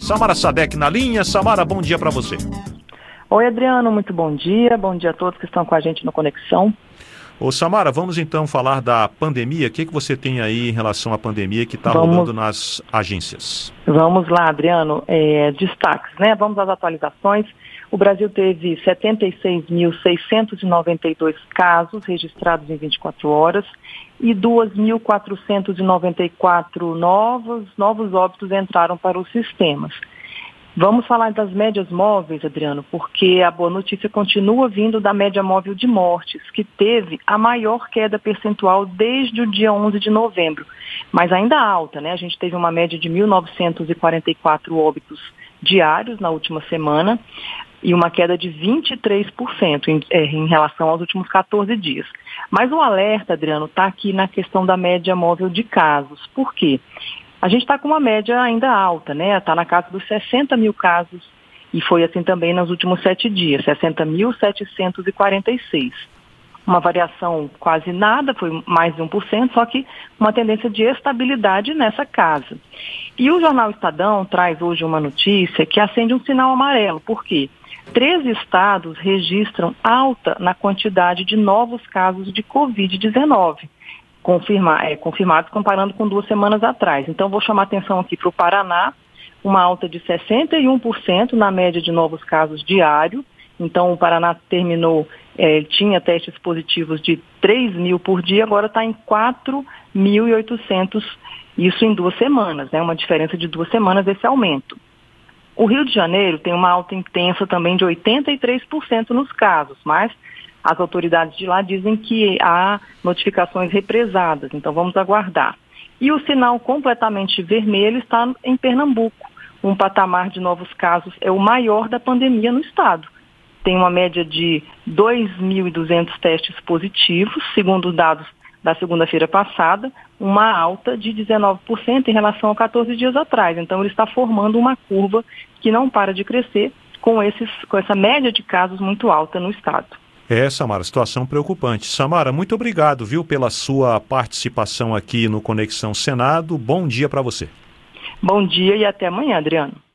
Samara Saadek na linha. Samara, bom dia para você. Oi, Adriano, muito bom dia a todos que estão com a gente no Conexão. Ô Samara, vamos então falar da pandemia. O que você tem aí em relação à pandemia que está rolando nas agências? Vamos lá, Adriano, destaques, né? Vamos às atualizações. O Brasil teve 76.692 casos registrados em 24 horas e 2.494 novos óbitos entraram para os sistemas. Vamos falar das médias móveis, Adriano, porque a boa notícia continua vindo da média móvel de mortes, que teve a maior queda percentual desde o dia 11 de novembro, mas ainda alta, né? A gente teve uma média de 1.944 óbitos diários na última semana e uma queda de 23% em relação aos últimos 14 dias. Mas o alerta, Adriano, está aqui na questão da média móvel de casos. Por quê? A gente está com uma média ainda alta, né? Está na casa dos 60 mil casos e foi assim também nos últimos 7 dias, 60.746. Uma variação quase nada, foi mais de 1%, só que uma tendência de estabilidade nessa casa. E o jornal Estadão traz hoje uma notícia que acende um sinal amarelo. Por quê? 13 estados registram alta na quantidade de novos casos de Covid-19. Confirmados comparando com 2 semanas atrás. Então, vou chamar atenção aqui para o Paraná, uma alta de 61% na média de novos casos diário. Então, o Paraná tinha testes positivos de 3 mil por dia, agora está em 4.800, isso em 2 semanas, né? Uma diferença de 2 semanas esse aumento. O Rio de Janeiro tem uma alta intensa também de 83% nos casos, mas as autoridades de lá dizem que há notificações represadas, então vamos aguardar. E o sinal completamente vermelho está em Pernambuco. Um patamar de novos casos é o maior da pandemia no estado. Tem uma média de 2.200 testes positivos, segundo os dados da segunda-feira passada, uma alta de 19% em relação a 14 dias atrás. Então ele está formando uma curva que não para de crescer com essa média de casos muito alta no estado. Samara, situação preocupante. Samara, muito obrigado, viu, pela sua participação aqui no Conexão Senado. Bom dia para você. Bom dia e até amanhã, Adriano.